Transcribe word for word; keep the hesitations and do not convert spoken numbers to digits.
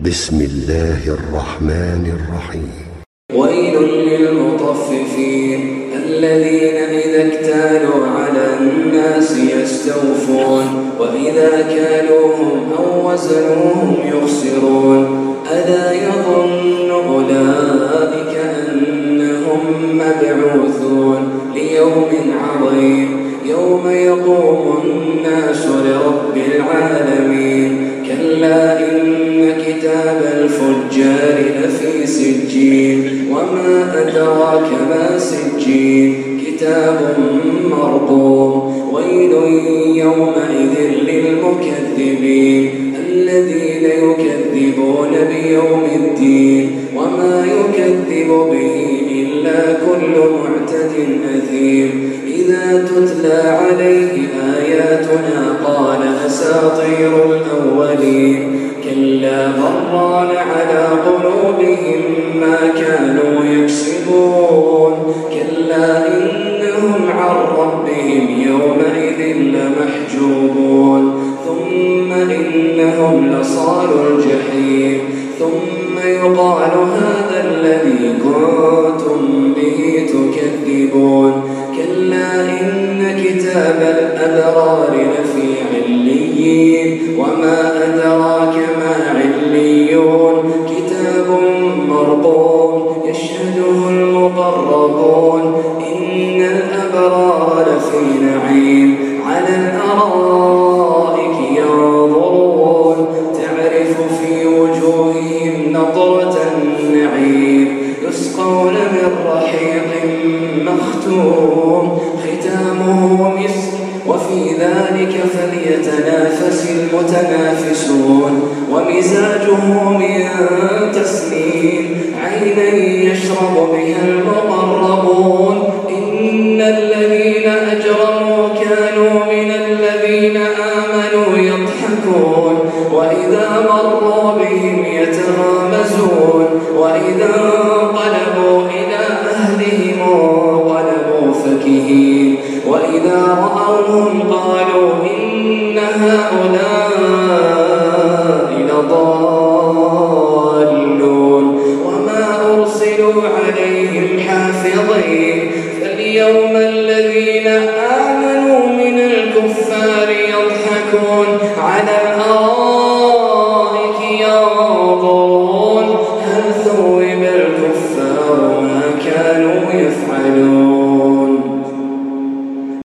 بسم الله الرحمن الرحيم. ويل للمطففين الذين إذا اكتالوا على الناس يستوفون وإذا كالوهم أو وزنوهم يخسرون ألا يظن أولئك أنهم مبعوثون ليوم عظيم يوم يقوم الناس لرب العالمين كلا إن كتاب الفجار لفي سجين وما أدراك ما سجين كتاب مرقوم ويل يومئذ للمكذبين الذين يكذبون بيوم الدين وما يكذب به إلا كل معتد أثيم إذا تتلى عليه آياتنا قال أساطير الأولين كلا بران على قلوبهم ما كانوا يكسبون كلا إنهم عن ربهم يومئذ لمحجوبون ثم إنهم لصال الجحيم ثم يقال هذا الذي كنتم به تكذبون كلا إن كتاب الأبرار لفي عليين وما أدراك ما عليون كتاب مرقوم يشهده المقربون إن الأبرار لفي نعيم على الأرائك ينظرون تعرف في وجوههم نضرة النعيم يسقون من رحيق مختوم ختامه مسك وفي ذلك فليتنافس المتنافسون ومزاجه من تسنيم عينا يشرب بها المقربون إن الذين أجرموا كانوا من الذين آمنوا يضحكون وإذا مروا بهم يتغامزون وإذا انقلبوا إلى أهلهم انقلبوا فكهين وإذا رأوهم قالوا إن هؤلاء